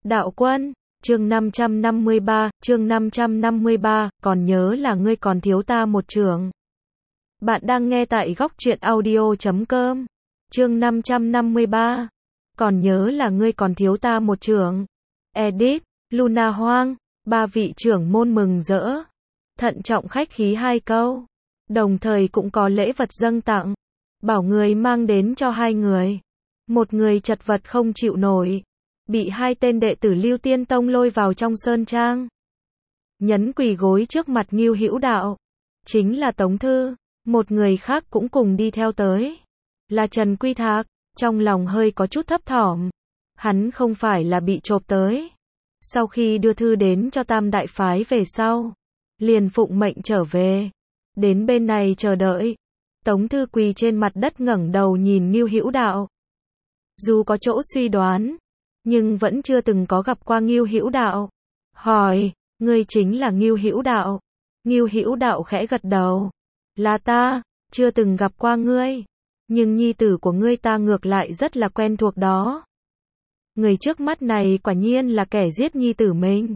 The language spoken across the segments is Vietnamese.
Đạo Quân, chương 553, còn nhớ là ngươi còn thiếu ta một chưởng. Bạn đang nghe tại góc truyện audio.com. Chương 553, còn nhớ là ngươi còn thiếu ta một chưởng. Edit, Luna Hoang, ba vị trưởng môn mừng rỡ, thận trọng khách khí hai câu, đồng thời cũng có lễ vật dâng tặng, bảo người mang đến cho hai người. Một người chật vật không chịu nổi, bị hai tên đệ tử Lưu Tiên Tông lôi vào trong sơn trang, nhấn quỳ gối trước mặt Ngưu Hữu Đạo, chính là Tống Thư. Một người khác cũng cùng đi theo tới, là Trần Quy Thạc. Trong lòng hơi có chút thấp thỏm, hắn không phải là bị chộp tới. Sau khi đưa thư đến cho Tam Đại Phái về sau, liền phụng mệnh trở về, đến bên này chờ đợi. Tống Thư quỳ trên mặt đất ngẩng đầu nhìn Ngưu Hữu Đạo. Dù có chỗ suy đoán, nhưng vẫn chưa từng có gặp qua Ngưu Hữu Đạo. Hỏi, ngươi chính là Ngưu Hữu Đạo? Ngưu Hữu Đạo khẽ gật đầu. Là ta, chưa từng gặp qua ngươi, nhưng nhi tử của ngươi ta ngược lại rất là quen thuộc đó. Người trước mắt này quả nhiên là kẻ giết nhi tử mình.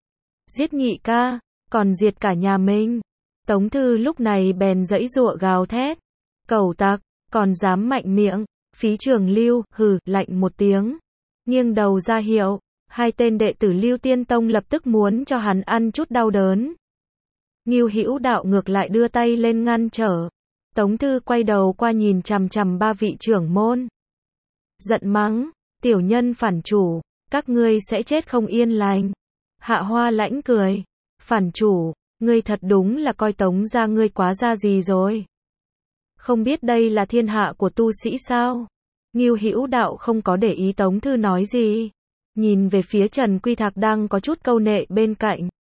Giết Nhị ca, còn diệt cả nhà mình. Tống Thư lúc này bèn giãy giụa gào thét. Cẩu tặc, còn dám mạnh miệng. Phí Trường Lưu, hừ, lạnh một tiếng, nghiêng đầu ra hiệu. Hai tên đệ tử Lưu Tiên Tông lập tức muốn cho hắn ăn chút đau đớn. Ngưu Hữu Đạo ngược lại đưa tay lên ngăn trở. Tống Thư quay đầu qua nhìn chằm chằm ba vị trưởng môn, giận mắng, tiểu nhân phản chủ, các ngươi sẽ chết không yên lành. Hạ Hoa Lãnh cười, phản chủ, ngươi thật đúng là coi Tống gia ngươi quá ra gì rồi. Không biết đây là thiên hạ của tu sĩ sao? Ngưu Hữu Đạo không có để ý Tống Thư nói gì, nhìn về phía Trần Quy Thạc đang có chút câu nệ bên cạnh,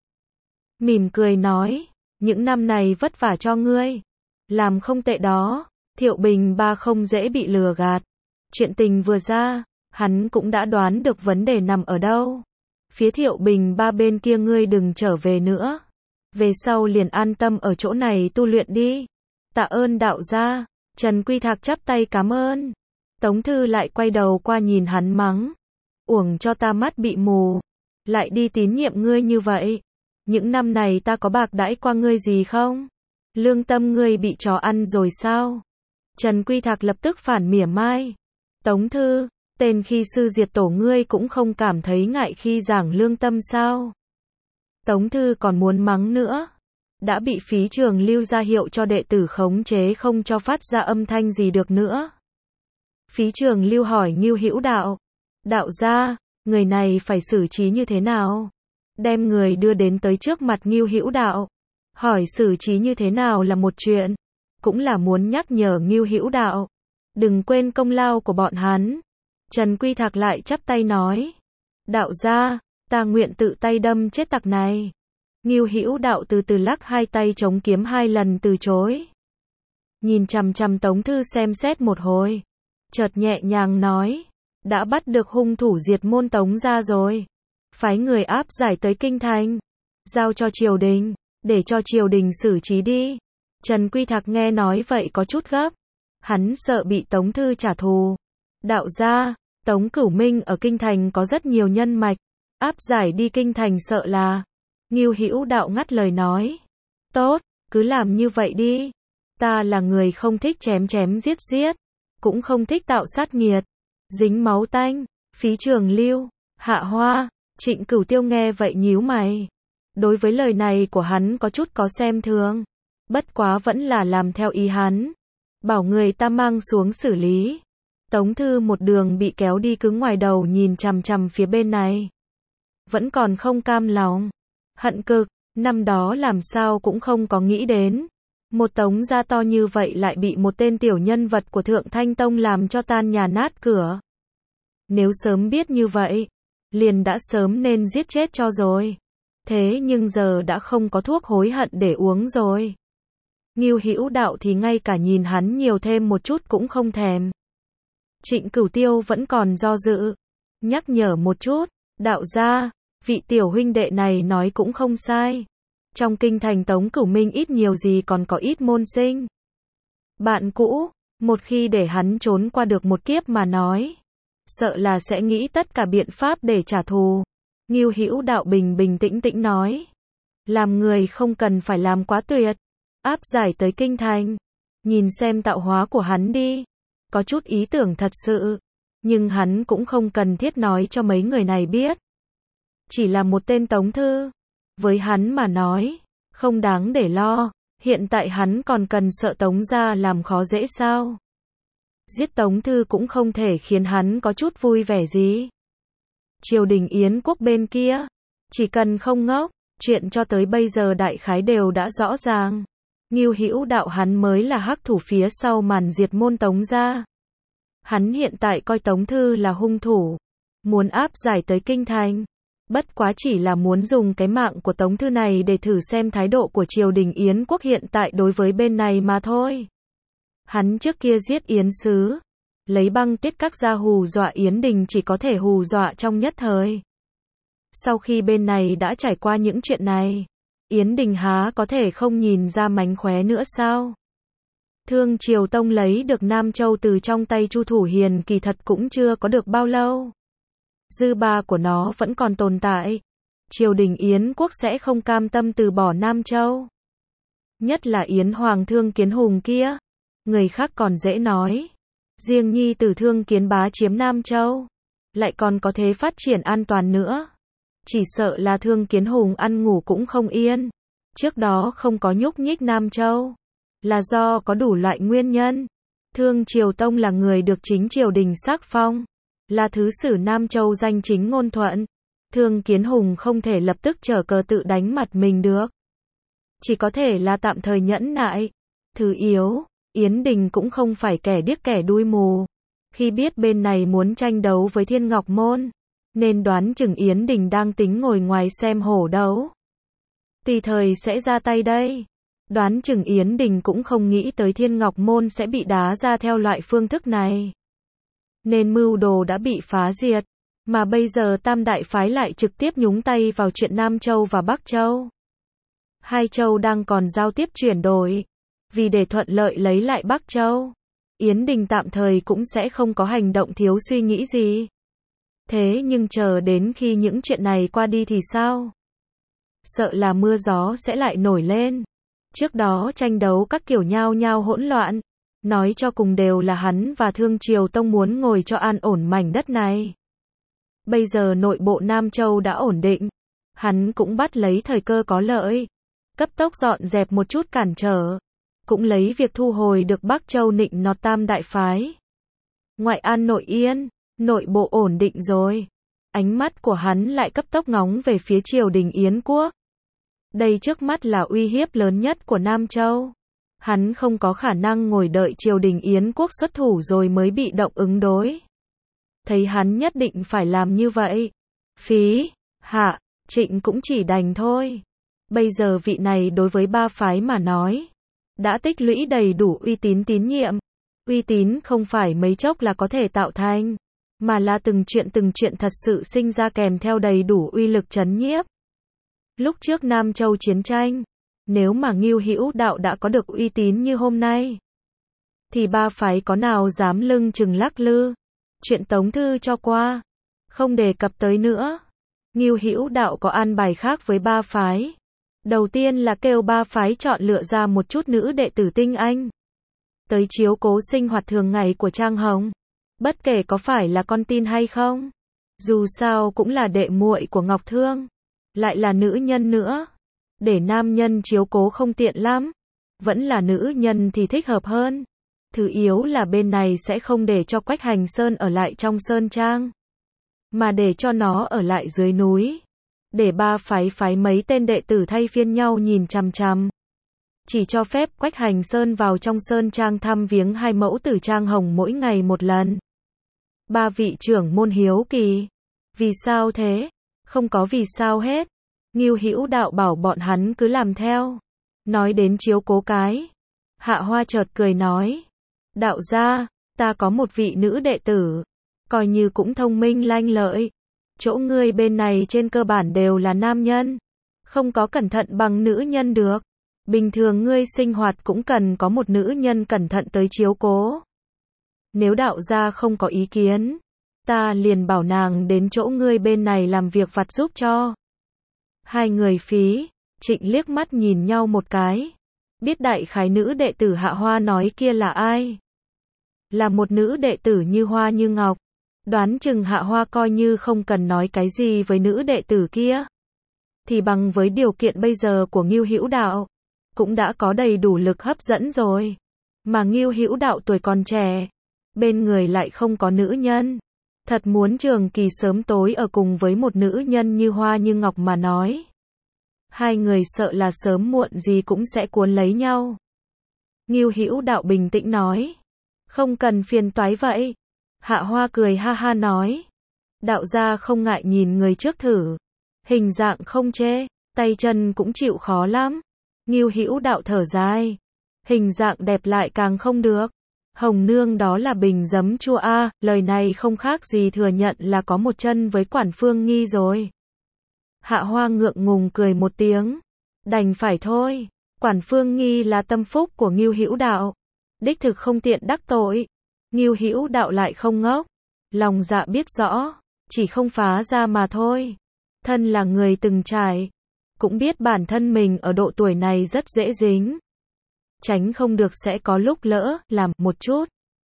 mỉm cười nói, những năm này vất vả cho ngươi, làm không tệ đó. Thiệu Bình Ba không dễ bị lừa gạt. Chuyện tình vừa ra, hắn cũng đã đoán được vấn đề nằm ở đâu. Phía Thiệu Bình Ba bên kia ngươi đừng trở về nữa. Về sau liền an tâm ở chỗ này tu luyện đi. Tạ ơn đạo gia. Trần Quy Thạc chắp tay cảm ơn. Tống Thư lại quay đầu qua nhìn hắn mắng. Uổng cho ta mắt bị mù. Lại đi tín nhiệm ngươi như vậy. Những năm này ta có bạc đãi qua ngươi gì không? Lương tâm ngươi bị chó ăn rồi sao? Trần Quy Thạc lập tức phản mỉa mai. Tống Thư, tên khi sư diệt tổ ngươi cũng không cảm thấy ngại khi giảng lương tâm sao? Tống Thư còn muốn mắng nữa. Đã bị Phí Trường Lưu ra hiệu cho đệ tử khống chế không cho phát ra âm thanh gì được nữa. Phí Trường Lưu hỏi Ngưu Hữu Đạo. Đạo gia, người này phải xử trí như thế nào? Đem người đưa đến tới trước mặt Ngưu Hữu Đạo. Hỏi xử trí như thế nào là một chuyện, cũng là muốn nhắc nhở Ngưu Hữu Đạo, đừng quên công lao của bọn hắn. Trần Quy Thạc lại chắp tay nói, đạo gia, ta nguyện tự tay đâm chết tặc này. Ngưu Hữu Đạo từ từ lắc hai tay chống kiếm hai lần từ chối. Nhìn chằm chằm Tống Thư xem xét một hồi, chợt nhẹ nhàng nói, đã bắt được hung thủ diệt môn Tống gia rồi. Phái người áp giải tới kinh thành, giao cho triều đình, để cho triều đình xử trí đi. Trần Quy Thạc nghe nói vậy có chút gấp, hắn sợ bị Tống Thư trả thù. Đạo gia, Tống Cửu Minh ở kinh thành có rất nhiều nhân mạch, áp giải đi kinh thành sợ là. Ngưu Hữu Đạo ngắt lời nói, tốt, cứ làm như vậy đi. Ta là người không thích chém chém giết giết, cũng không thích tạo sát nghiệt, dính máu tanh. Phí Trường Lưu, Hạ Hoa, Trịnh Cửu Tiêu nghe vậy nhíu mày. Đối với lời này của hắn có chút có xem thường, bất quá vẫn là làm theo ý hắn, bảo người ta mang xuống xử lý. Tống Thư một đường bị kéo đi cứng ngoài đầu nhìn chằm chằm phía bên này, vẫn còn không cam lòng, hận cực, năm đó làm sao cũng không có nghĩ đến, một Tống gia to như vậy lại bị một tên tiểu nhân vật của Thượng Thanh Tông làm cho tan nhà nát cửa. Nếu sớm biết như vậy, liền đã sớm nên giết chết cho rồi. Thế nhưng giờ đã không có thuốc hối hận để uống rồi. Ngưu Hữu Đạo thì ngay cả nhìn hắn nhiều thêm một chút cũng không thèm. Trịnh Cửu Tiêu vẫn còn do dự, nhắc nhở một chút, đạo gia, vị tiểu huynh đệ này nói cũng không sai. Trong kinh thành Tống Cửu Minh ít nhiều gì còn có ít môn sinh bạn cũ, một khi để hắn trốn qua được một kiếp mà nói, sợ là sẽ nghĩ tất cả biện pháp để trả thù. Ngưu Hữu Đạo bình tĩnh nói. Làm người không cần phải làm quá tuyệt. Áp giải tới kinh thành. Nhìn xem tạo hóa của hắn đi. Có chút ý tưởng thật sự. Nhưng hắn cũng không cần thiết nói cho mấy người này biết. Chỉ là một tên Tống Thư. Với hắn mà nói, không đáng để lo. Hiện tại hắn còn cần sợ Tống gia làm khó dễ sao? Giết Tống Thư cũng không thể khiến hắn có chút vui vẻ gì. Triều đình Yến quốc bên kia, chỉ cần không ngốc, chuyện cho tới bây giờ đại khái đều đã rõ ràng. Ngưu Hữu Đạo hắn mới là hắc thủ phía sau màn diệt môn Tống gia. Hắn hiện tại coi Tống Thư là hung thủ, muốn áp giải tới kinh thành. Bất quá chỉ là muốn dùng cái mạng của Tống Thư này để thử xem thái độ của triều đình Yến quốc hiện tại đối với bên này mà thôi. Hắn trước kia giết Yến sứ, lấy băng tiết các gia hù dọa Yến Đình chỉ có thể hù dọa trong nhất thời. Sau khi bên này đã trải qua những chuyện này, Yến Đình há có thể không nhìn ra mánh khóe nữa sao? Thương Triều Tông lấy được Nam Châu từ trong tay Chu Thủ Hiền kỳ thật cũng chưa có được bao lâu. Dư ba của nó vẫn còn tồn tại. Triều đình Yến quốc sẽ không cam tâm từ bỏ Nam Châu. Nhất là Yến Hoàng Thương Kiến Hùng kia. Người khác còn dễ nói. Riêng nhi tử Thương Kiến Bá chiếm Nam Châu. Lại còn có thế phát triển an toàn nữa. Chỉ sợ là Thương Kiến Hùng ăn ngủ cũng không yên. Trước đó không có nhúc nhích Nam Châu. Là do có đủ loại nguyên nhân. Thương Triều Tông là người được chính triều đình sắc phong. Là thứ sử Nam Châu danh chính ngôn thuận. Thương Kiến Hùng không thể lập tức trở cờ tự đánh mặt mình được. Chỉ có thể là tạm thời nhẫn nại. Thứ yếu, Yến Đình cũng không phải kẻ điếc kẻ đuôi mù. Khi biết bên này muốn tranh đấu với Thiên Ngọc Môn, nên đoán chừng Yến Đình đang tính ngồi ngoài xem hổ đấu. Tùy thời sẽ ra tay đây. Đoán chừng Yến Đình cũng không nghĩ tới Thiên Ngọc Môn sẽ bị đá ra theo loại phương thức này. Nên mưu đồ đã bị phá diệt, mà bây giờ Tam Đại Phái lại trực tiếp nhúng tay vào chuyện Nam Châu và Bắc Châu. Hai châu đang còn giao tiếp chuyển đổi, vì để thuận lợi lấy lại Bắc Châu, Yến Đình tạm thời cũng sẽ không có hành động thiếu suy nghĩ gì. Thế nhưng chờ đến khi những chuyện này qua đi thì sao? Sợ là mưa gió sẽ lại nổi lên. Trước đó tranh đấu các kiểu nhao nhao hỗn loạn. Nói cho cùng đều là hắn và Thương Triều Tông muốn ngồi cho an ổn mảnh đất này. Bây giờ nội bộ Nam Châu đã ổn định. Hắn cũng bắt lấy thời cơ có lợi. Cấp tốc dọn dẹp một chút cản trở. Cũng lấy việc thu hồi được Bắc Châu nịnh nọt Tam Đại Phái. Ngoại an nội yên, nội bộ ổn định rồi. Ánh mắt của hắn lại cấp tốc ngóng về phía triều đình Yến quốc. Đây trước mắt là uy hiếp lớn nhất của Nam Châu. Hắn không có khả năng ngồi đợi triều đình Yến quốc xuất thủ rồi mới bị động ứng đối. Thấy hắn nhất định phải làm như vậy. Phí, Hạ, Trịnh cũng chỉ đành thôi. Bây giờ vị này đối với ba phái mà nói, đã tích lũy đầy đủ uy tín tín nhiệm. Uy tín không phải mấy chốc là có thể tạo thành, mà là từng chuyện thật sự sinh ra kèm theo đầy đủ uy lực trấn nhiếp. Lúc trước Nam Châu chiến tranh, nếu mà Ngưu Hữu Đạo đã có được uy tín như hôm nay, thì ba phái có nào dám lưng chừng lắc lư. Chuyện Tống Thư cho qua, không đề cập tới nữa. Ngưu Hữu Đạo có an bài khác với ba phái. Đầu tiên là kêu ba phái chọn lựa ra một chút nữ đệ tử tinh anh, tới chiếu cố sinh hoạt thường ngày của Trang Hồng. Bất kể có phải là con tin hay không, dù sao cũng là đệ muội của Ngọc Thương, lại là nữ nhân nữa. Để nam nhân chiếu cố không tiện lắm, vẫn là nữ nhân thì thích hợp hơn. Thứ yếu là bên này sẽ không để cho Quách Hành Sơn ở lại trong sơn trang, mà để cho nó ở lại dưới núi. Để ba phái mấy tên đệ tử thay phiên nhau nhìn chằm chằm. Chỉ cho phép Quách Hành Sơn vào trong sơn trang thăm viếng hai mẫu tử Trang Hồng mỗi ngày một lần. Ba vị trưởng môn hiếu kỳ. Vì sao thế? Không có vì sao hết. Ngưu Hữu Đạo bảo bọn hắn cứ làm theo. Nói đến chiếu cố cái, Hạ Hoa chợt cười nói. Đạo gia, ta có một vị nữ đệ tử, coi như cũng thông minh lanh lợi. Chỗ ngươi bên này trên cơ bản đều là nam nhân, không có cẩn thận bằng nữ nhân được. Bình thường ngươi sinh hoạt cũng cần có một nữ nhân cẩn thận tới chiếu cố. Nếu đạo gia không có ý kiến, ta liền bảo nàng đến chỗ ngươi bên này làm việc vặt giúp cho. Hai người Phí, Trịnh liếc mắt nhìn nhau một cái. Biết đại khái nữ đệ tử Hạ Hoa nói kia là ai? Là một nữ đệ tử như hoa như ngọc. Đoán chừng Hạ Hoa coi như không cần nói cái gì với nữ đệ tử kia. Thì bằng với điều kiện bây giờ của Ngưu Hữu Đạo, cũng đã có đầy đủ lực hấp dẫn rồi. Mà Ngưu Hữu Đạo tuổi còn trẻ, bên người lại không có nữ nhân. Thật muốn trường kỳ sớm tối ở cùng với một nữ nhân như hoa như ngọc mà nói. Hai người sợ là sớm muộn gì cũng sẽ cuốn lấy nhau. Ngưu Hữu Đạo bình tĩnh nói. Không cần phiền toái vậy. Hạ Hoa cười ha ha nói. Đạo gia không ngại nhìn người trước thử. Hình dạng không chê, tay chân cũng chịu khó lắm. Ngưu Hữu Đạo thở dài. Hình dạng đẹp lại càng không được. Hồng nương đó là bình giấm chua a, lời này không khác gì thừa nhận là có một chân với Quản Phương Nghi rồi. Hạ Hoa ngượng ngùng cười một tiếng. Đành phải thôi, Quản Phương Nghi là tâm phúc của Ngưu Hữu Đạo. Đích thực không tiện đắc tội. Ngưu Hữu Đạo lại không ngốc. Lòng dạ biết rõ, chỉ không phá ra mà thôi. Thân là người từng trải, cũng biết bản thân mình ở độ tuổi này rất dễ dính. Tránh không được sẽ có lúc lỡ, làm một chút.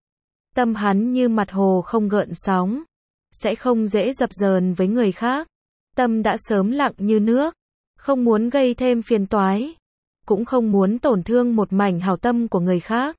Tâm hắn như mặt hồ không gợn sóng. Sẽ không dễ dập dờn với người khác. Tâm đã sớm lặng như nước. Không muốn gây thêm phiền toái. Cũng không muốn tổn thương một mảnh hảo tâm của người khác.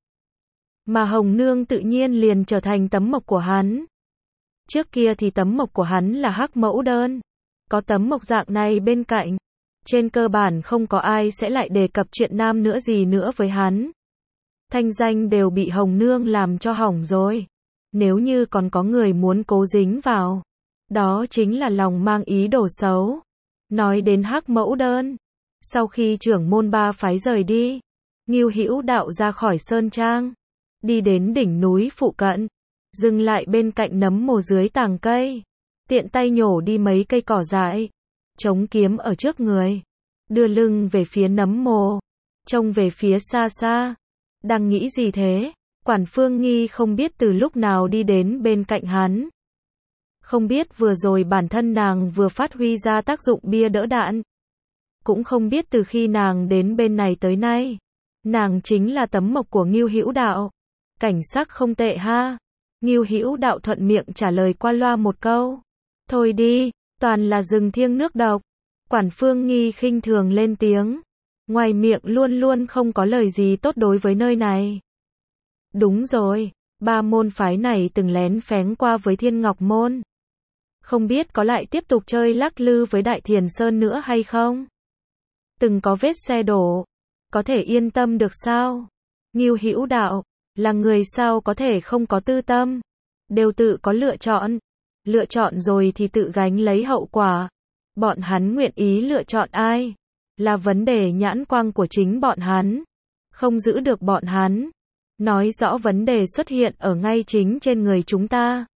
Mà Hồng Nương tự nhiên liền trở thành tấm mộc của hắn. Trước kia thì tấm mộc của hắn là hắc mẫu đơn. Có tấm mộc dạng này bên cạnh. Trên cơ bản không có ai sẽ lại đề cập chuyện nam nữa gì nữa với hắn. Thanh danh đều bị Hồng Nương làm cho hỏng rồi. Nếu như còn có người muốn cố dính vào, đó chính là lòng mang ý đồ xấu. Nói đến hắc mẫu đơn, sau khi trưởng môn ba phái rời đi, Ngưu Hữu Đạo ra khỏi sơn trang, đi đến đỉnh núi phụ cận, dừng lại bên cạnh nấm mồ dưới tàng cây, tiện tay nhổ đi mấy cây cỏ dại, chống kiếm ở trước người, đưa lưng về phía nấm mồ, trông về phía xa xa. Đang nghĩ gì thế? Quản Phương Nghi không biết từ lúc nào đi đến bên cạnh hắn. Không biết vừa rồi bản thân nàng vừa phát huy ra tác dụng bia đỡ đạn. Cũng không biết từ khi nàng đến bên này tới nay, nàng chính là tấm mộc của Ngưu Hữu Đạo. Cảnh sắc không tệ ha. Ngưu Hữu Đạo thuận miệng trả lời qua loa một câu. Thôi đi, toàn là rừng thiêng nước độc. Quản Phương Nghi khinh thường lên tiếng. Ngoài miệng luôn luôn không có lời gì tốt đối với nơi này. Đúng rồi, ba môn phái này từng lén phén qua với Thiên Ngọc Môn. Không biết có lại tiếp tục chơi lắc lư với Đại Thiền Sơn nữa hay không? Từng có vết xe đổ. Có thể yên tâm được sao? Ngưu Hữu Đạo, là người sao có thể không có tư tâm? Đều tự có lựa chọn. Lựa chọn rồi thì tự gánh lấy hậu quả. Bọn hắn nguyện ý lựa chọn ai? Là vấn đề nhãn quang của chính bọn hắn. Không giữ được bọn hắn. Nói rõ vấn đề xuất hiện ở ngay chính trên người chúng ta.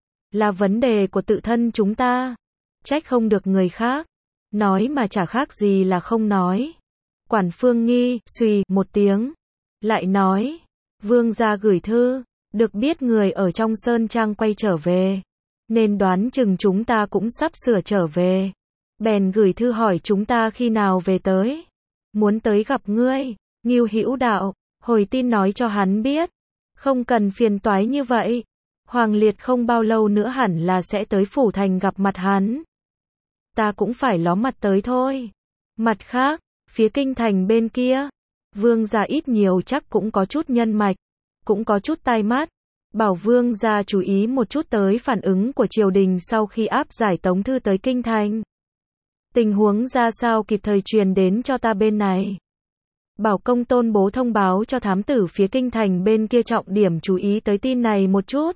Là vấn đề của tự thân chúng ta. Trách không được người khác. Nói mà chả khác gì là không nói. Quản Phương Nghi, xùy một tiếng. Lại nói. Vương gia gửi thư. Được biết người ở trong sơn trang quay trở về. Nên đoán chừng chúng ta cũng sắp sửa trở về. Bèn gửi thư hỏi chúng ta khi nào về tới. Muốn tới gặp ngươi. Ngưu Hữu Đạo, hồi tin nói cho hắn biết. Không cần phiền toái như vậy. Hoàng Liệt không bao lâu nữa hẳn là sẽ tới phủ thành gặp mặt hắn. Ta cũng phải ló mặt tới thôi. Mặt khác, phía kinh thành bên kia, vương gia ít nhiều chắc cũng có chút nhân mạch, cũng có chút tai mắt. Bảo vương gia chú ý một chút tới phản ứng của triều đình sau khi áp giải tống thư tới kinh thành. Tình huống ra sao kịp thời truyền đến cho ta bên này. Bảo công tôn bố thông báo cho thám tử phía kinh thành bên kia trọng điểm chú ý tới tin này một chút.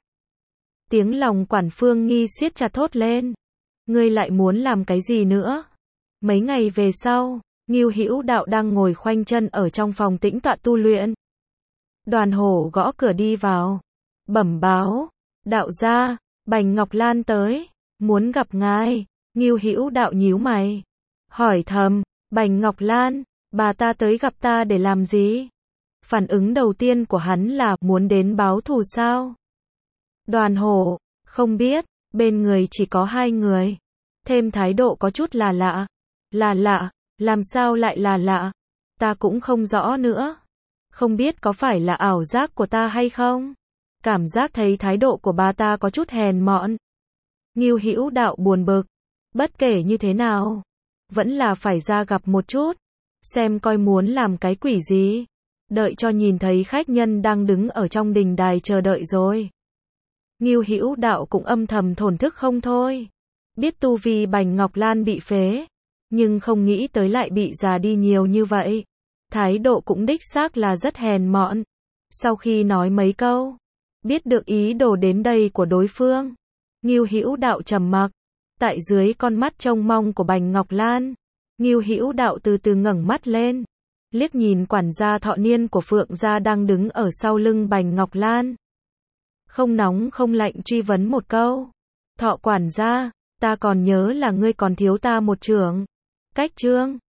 Tiếng lòng Quản Phương Nghi siết chặt thốt lên. Ngươi lại muốn làm cái gì nữa? Mấy ngày về sau, Ngưu Hữu Đạo đang ngồi khoanh chân ở trong phòng tĩnh tọa tu luyện. Đoàn Hổ gõ cửa đi vào. Bẩm báo, đạo gia, Bành Ngọc Lan tới, muốn gặp ngài. Ngưu Hữu Đạo nhíu mày, hỏi thầm, Bành Ngọc Lan, bà ta tới gặp ta để làm gì? Phản ứng đầu tiên của hắn là muốn đến báo thù sao? Đoàn Hổ, không biết, Bên người chỉ có hai người. Thêm thái độ có chút là lạ. Là lạ, làm sao lại là lạ? Ta cũng không rõ nữa. Không biết có phải là ảo giác của ta hay không? Cảm giác thấy thái độ của bà ta có chút hèn mọn. Ngưu Hữu Đạo buồn bực. Bất kể như thế nào, vẫn là phải ra gặp một chút. Xem coi muốn làm cái quỷ gì. Đợi cho nhìn thấy khách nhân đang đứng ở trong đình đài chờ đợi rồi. Ngưu Hữu Đạo cũng âm thầm thổn thức không thôi. Biết tu vi Bành Ngọc Lan bị phế, nhưng không nghĩ tới lại bị già đi nhiều như vậy. Thái độ cũng đích xác là rất hèn mọn. Sau khi nói mấy câu, biết được ý đồ đến đây của đối phương, Ngưu Hữu Đạo trầm mặc. Tại dưới con mắt trông mong của Bành Ngọc Lan, Ngưu Hữu Đạo từ từ ngẩng mắt lên, liếc nhìn quản gia Thọ Niên của Phượng gia đang đứng ở sau lưng Bành Ngọc Lan. Không nóng không lạnh truy vấn một câu. Thọ quản gia, ta còn nhớ là ngươi còn thiếu ta một chưởng. Cách trương,